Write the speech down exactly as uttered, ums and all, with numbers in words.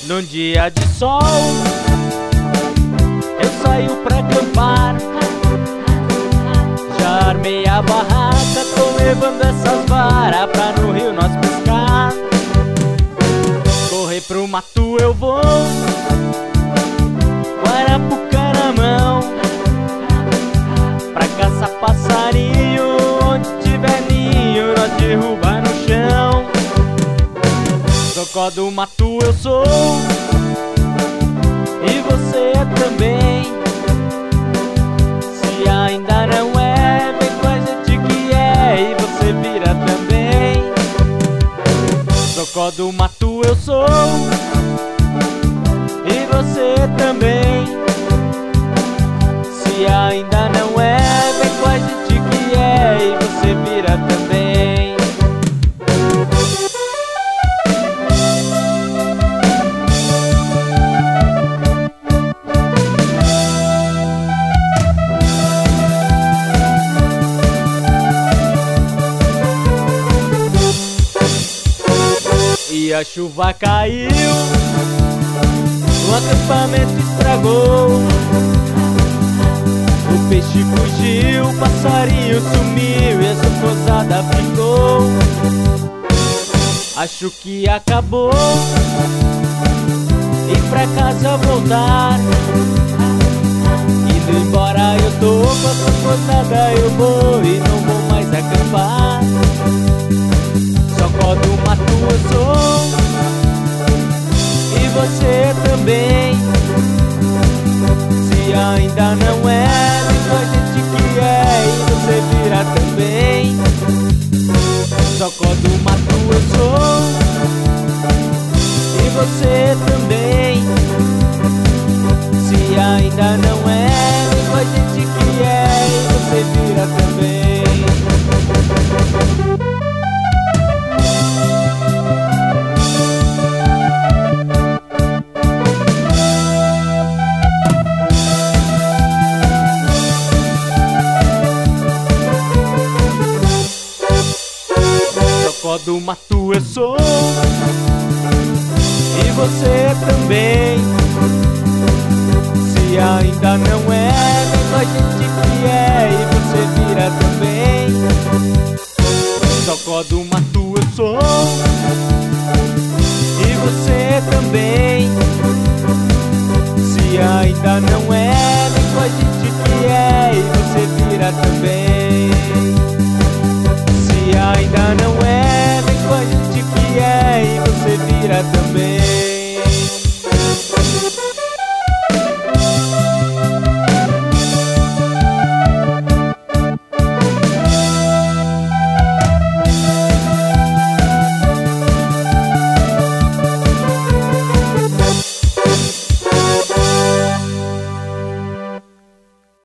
Num dia de sol, eu saio pra acampar. Já armei a barraca, tô levando essas varas pra no rio nós pescar. Correr pro mato eu vou, guarapuca na mão, pra caçar passarinho. Onde tiver ninho, nós derrubar no chão. Zocó do mato eu sou, e você é também. Se ainda não é, vem com a gente que é, e você vira também. Zocó do mato eu sou, e você também. Se ainda não é, vem com a gente que é, e você vira também. E a chuva caiu, o acampamento estragou. O peixe fugiu, o passarinho sumiu e essa posada ficou. Acho que acabou, e pra casa voltar. Indo embora eu tô, com essa posada eu vou, e não vou mais acampar. Zocó do mato eu sou, e você também. Se ainda não é, vem com a gente que é, e você vira também. Zocó do mato eu sou, e você também. Se ainda não é, vem com a gente que é, e você vira também. Zocó do mato eu sou, e você também. Se ainda não é, vem com a gente que é, e você vira também. Zocó do mato eu sou, e você também. Se ainda não é, vem com a gente que é, e você vira também. Se ainda não é,